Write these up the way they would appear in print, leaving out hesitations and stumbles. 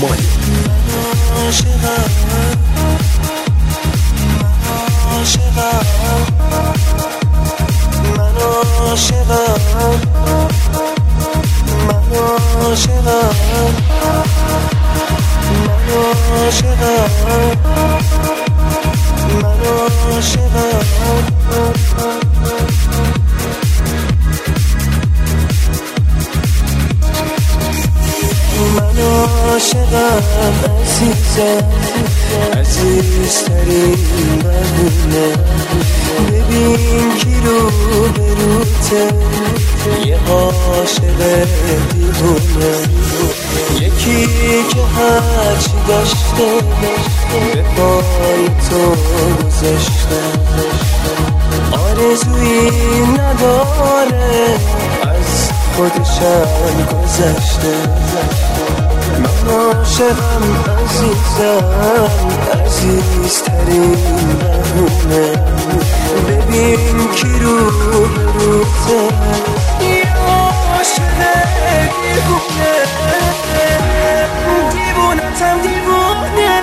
مانی. عزیزترین بهونه ببین کی رو بروته یه عاشق دیوونه یکی که هرچی داشته به پای تو گذاشته آرزویی نداره از خودشم گذشته من عاشقم عزیزم عزیزترین بهونه ببین کی رو بروته یه عاشق دیوونه دیوونتم دیوونه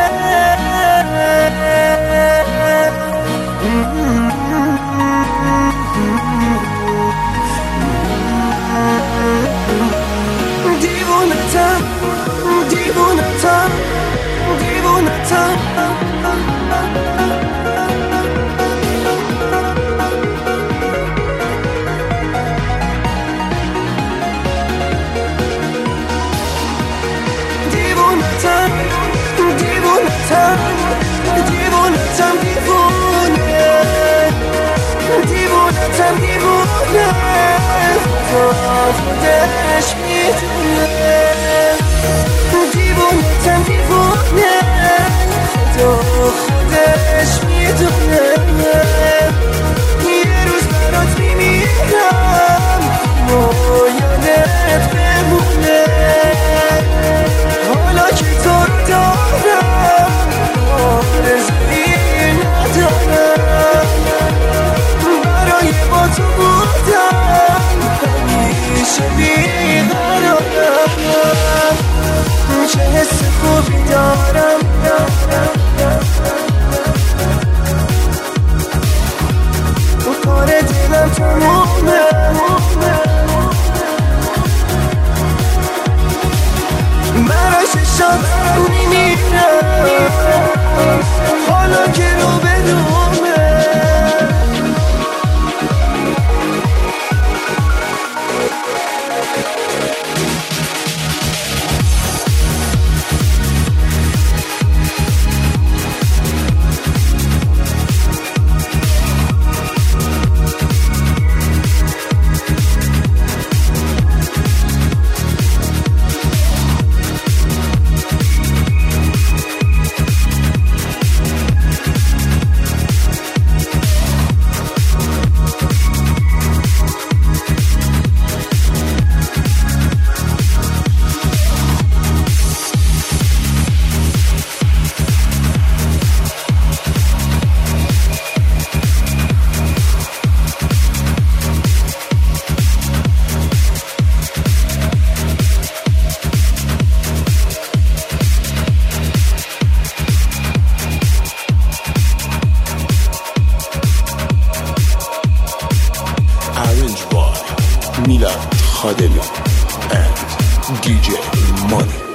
خودش میدونه دیوونتم دیوونه خودش میدونه یه روز برات میمیرم یادت بمونه حالا که تو رو دارم آرزویی ندارم برای با تو بودم همیشه بیقرارم چه حس خوبی دارم کار دلم تمومه براش شاد میمیرم حالا که رو بدومه Arranged by Milad Khademi and DJ Money.